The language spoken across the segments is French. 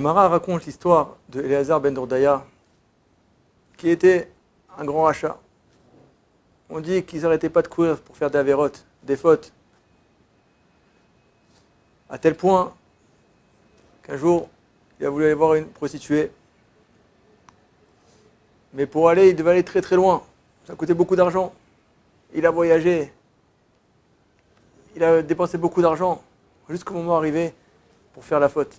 Gemara raconte l'histoire de Eliezer ben Dordaya, qui était un grand rachat. On dit qu'ils n'arrêtaient pas de courir pour faire des avérotes, des fautes. À tel point qu'un jour, il a voulu aller voir une prostituée. Mais pour aller, il devait aller très très loin. Ça coûtait beaucoup d'argent. Il a voyagé. Il a dépensé beaucoup d'argent jusqu'au moment arrivé pour faire la faute.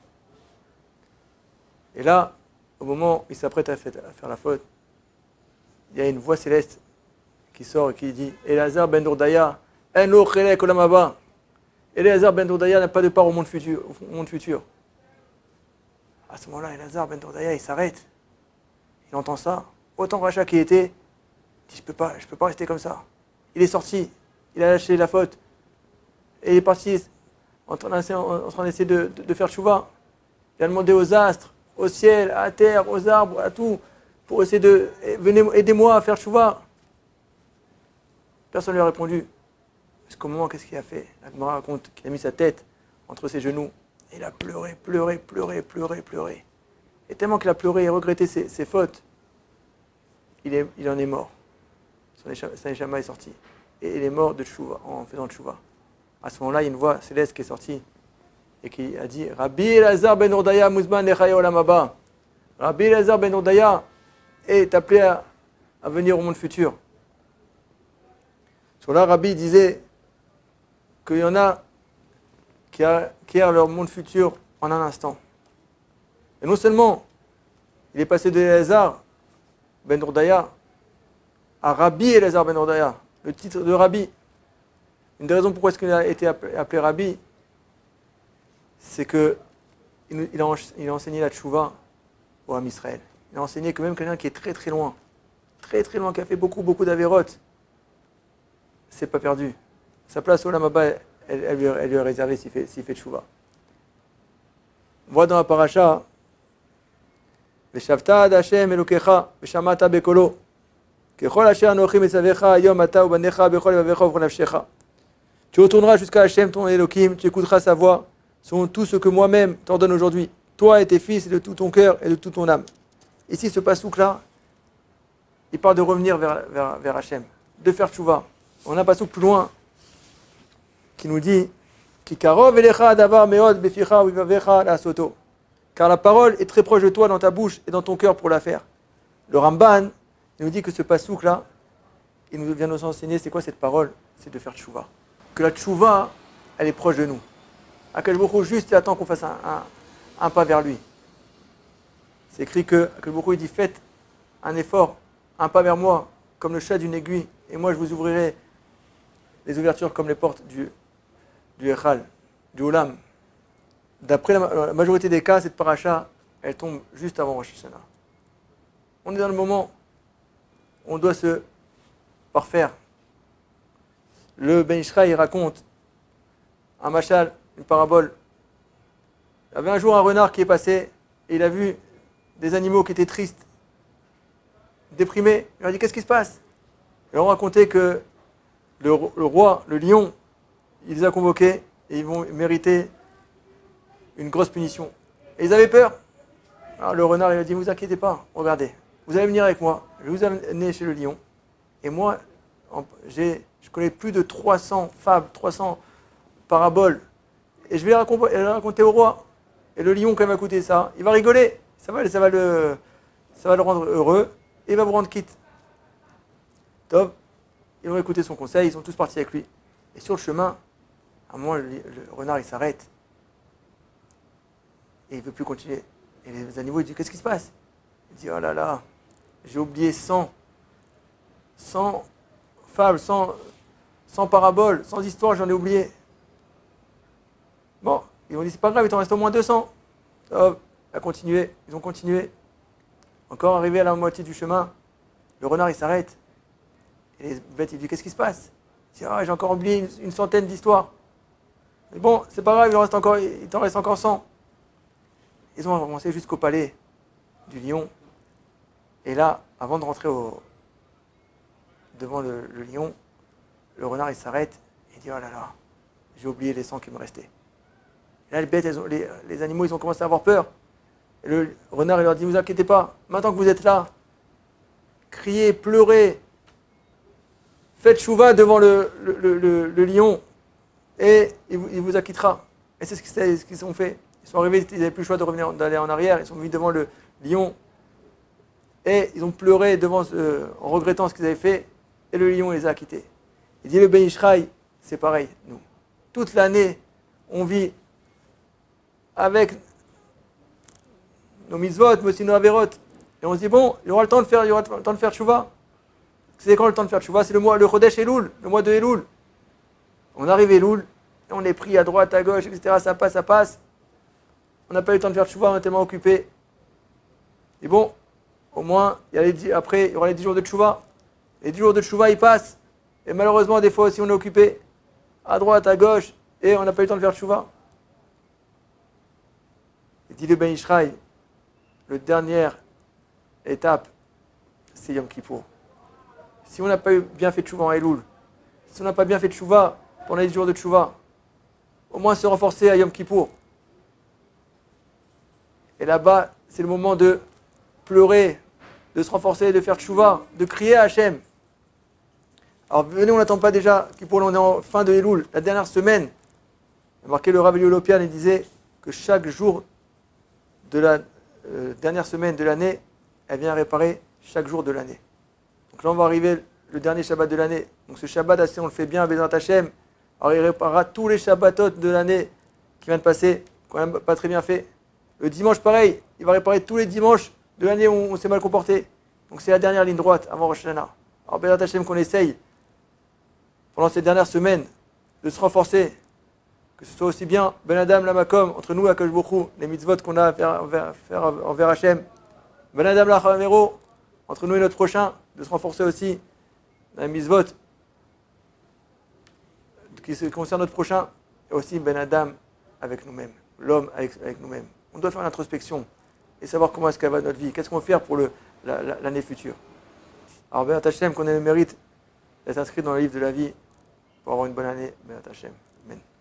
Et là, au moment où il s'apprête à faire la faute, il y a une voix céleste qui sort et qui dit Eliezer ben Dordaya, en lo chelek olam haba. Eliezer ben Dordaya n'a pas de part au monde futur. À ce moment-là, Eliezer ben Dordaya, il s'arrête. Il entend ça. Autant rachat qu'il était, il dit je peux pas rester comme ça. Il est sorti, il a lâché la faute. Et il est parti en train d'essayer de faire tchouva. Il a demandé aux astres, au ciel, à la terre, aux arbres, à tout, pour essayer de venez aidez-moi à faire tchouva. Personne ne lui a répondu. Parce qu'au moment, qu'est-ce qu'il a fait? La Gemara raconte qu'il a mis sa tête entre ses genoux. Et il a pleuré. Et tellement qu'il a pleuré et regretté ses fautes, il en est mort. Son neshama est sorti. Et il est mort de tchouva, en faisant tchouva. À ce moment-là, il y a une voix céleste qui est sortie et qui a dit Rabbi Eliezer ben Dordaya muzman lechaya olam haba. Rabbi Eliezer ben Dordaya est appelé à venir au monde futur. Sur là, Rabbi disait qu'il y en a qui acquièrent leur monde futur en un instant. Et non seulement il est passé de Eliezer ben Dordaya à Rabbi Eliezer ben Dordaya, le titre de Rabbi. Une des raisons pourquoi est-ce qu'il a été appelé Rabbi, c'est qu'il a enseigné la tchouva au Ham Israël. Il a enseigné que même quelqu'un qui est très très loin, qui a fait beaucoup d'avérotes, c'est pas perdu. Sa place au Olam Haba, elle lui est réservée s'il fait tchouva. On voit dans la paracha Veshavta ad Hashem Elokecha Veshamata bekolo Kechol asher anochi metzavecha hayom ata ubanecha bechol levavecha ubechol nafshecha. Tu retourneras jusqu'à Hashem, ton Elohim, tu écouteras sa voix, selon tout ce que moi-même t'ordonne aujourd'hui, toi et tes fils, et de tout ton cœur et de toute ton âme. Ici, ce pasouk-là, il parle de revenir vers Hashem, de faire tchouva. On a un pasouk plus loin qui nous dit Kikarov elecha davar meod beficha uvavecha la soto. Car la parole est très proche de toi dans ta bouche et dans ton cœur pour la faire. Le Ramban, il nous dit que ce pasouk-là, il vient nous enseigner c'est quoi cette parole? C'est de faire tchouva. Que la tchouva, elle est proche de nous. Akadosh Baruch Hu, juste il attend qu'on fasse un pas vers lui. C'est écrit que Akadosh Baruch Hu, il dit faites un effort, un pas vers moi, comme le chat d'une aiguille, et moi je vous ouvrirai les ouvertures comme les portes du Echal, du Olam. D'après la majorité des cas, cette paracha, elle tombe juste avant Rosh Hashanah. On est dans le moment où on doit se parfaire. Le Ben Ishraï raconte un machal, une parabole. Il y avait un jour un renard qui est passé et il a vu des animaux qui étaient tristes, déprimés. Il leur a dit qu'est-ce qui se passe? Ils ont raconté que le roi, le lion, il les a convoqués et ils vont mériter une grosse punition. Et ils avaient peur. Alors le renard il a dit ne vous inquiétez pas, regardez, vous allez venir avec moi, je vais vous amener chez le lion. Et moi, je connais plus de 300 fables, 300 paraboles. Et je vais les raconter au roi. Et le lion, quand il va écouter ça, il va rigoler. Ça va le rendre heureux. Et il va vous rendre quitte. Top. Ils vont écouter son conseil. Ils sont tous partis avec lui. Et sur le chemin, à un moment, le renard, il s'arrête. Et il ne veut plus continuer. Et les animaux, ils disent, qu'est-ce qui se passe? Il dit, oh là là, j'ai oublié 100 fables, 100 paraboles, 100 histoires, j'en ai oublié. Bon, ils ont dit, c'est pas grave, il t'en reste au moins 200. Hop, ils ont continué. Encore arrivé à la moitié du chemin, le renard il s'arrête. Et les bêtes, il dit, qu'est-ce qui se passe? Il dit, ah, j'ai encore oublié une centaine d'histoires. Mais bon, c'est pas grave, il t'en reste encore 100. Ils ont avancé jusqu'au palais du lion. Et là, avant de rentrer devant le lion, le renard il s'arrête et il dit oh là là, j'ai oublié les 100 qui me restaient. Et là les bêtes, les animaux ils ont commencé à avoir peur. Et le renard, il leur dit, ne vous inquiétez pas, maintenant que vous êtes là, criez, pleurez, faites chouva devant le lion, et il vous acquittera. Et c'est ce qu'ils ont fait. Ils sont arrivés, ils n'avaient plus le choix d'aller en arrière, ils sont venus devant le lion, et ils ont pleuré en regrettant ce qu'ils avaient fait, et le lion les a acquittés. Il dit, le Ben Ishraï, c'est pareil, nous. Toute l'année, on vit avec nos mitzvot, mais aussi nos averot. Et on se dit, bon, il y aura le temps de faire tchouva. C'est quand le temps de faire tchouva? C'est le Chodesh Elul, le mois de Elul. On arrive Elul, et on est pris à droite, à gauche, etc. Ça passe, ça passe. On n'a pas eu le temps de faire tchouva, on est tellement occupé. Et bon, au moins, après, il y aura les 10 jours de tchouva. Les 10 jours de tchouva, ils passent. Et malheureusement, des fois aussi, on est occupé à droite, à gauche, et on n'a pas eu le temps de faire tchouva. Il dit le Ben Ishraï, la dernière étape, c'est Yom Kippour. Si on n'a pas bien fait tchouva en Elul, si on n'a pas bien fait tchouva pendant les jours de tchouva, au moins se renforcer à Yom Kippour. Et là-bas, c'est le moment de pleurer, de se renforcer, de faire tchouva, de crier à Hachem. Alors venez, on n'attend pas déjà Kippour, on est en fin de Elul, la dernière semaine. Il a marqué le Rav Lopian et disait que chaque jour de la dernière semaine de l'année, elle vient réparer chaque jour de l'année. Donc là, on va arriver le dernier Shabbat de l'année. Donc ce Shabbat, si on le fait bien avec Bezrat Hashem, alors il réparera tous les Shabbatot de l'année qui viennent de passer, qu'on n'a pas très bien fait. Le dimanche, pareil, il va réparer tous les dimanches de l'année où on s'est mal comporté. Donc c'est la dernière ligne droite avant Rosh Hashanah. Alors Bezrat Hashem, qu'on essaye, pendant ces dernières semaines, de se renforcer, que ce soit aussi bien Ben Adam, la Makom, entre nous, Akash Bokhu, les mitzvot qu'on a à faire envers Hachem, Ben Adam, la Chavero, entre nous et notre prochain, de se renforcer aussi dans les mitzvot qui concernent notre prochain, et aussi Ben Adam avec nous-mêmes, l'homme avec nous-mêmes. On doit faire une introspection et savoir comment est-ce qu'elle va notre vie, qu'est-ce qu'on va faire pour l'année future. Alors Ben Hashem, qu'on ait le mérite d'être inscrit dans le livre de la vie pour avoir une bonne année, Ben Hashem. Amen.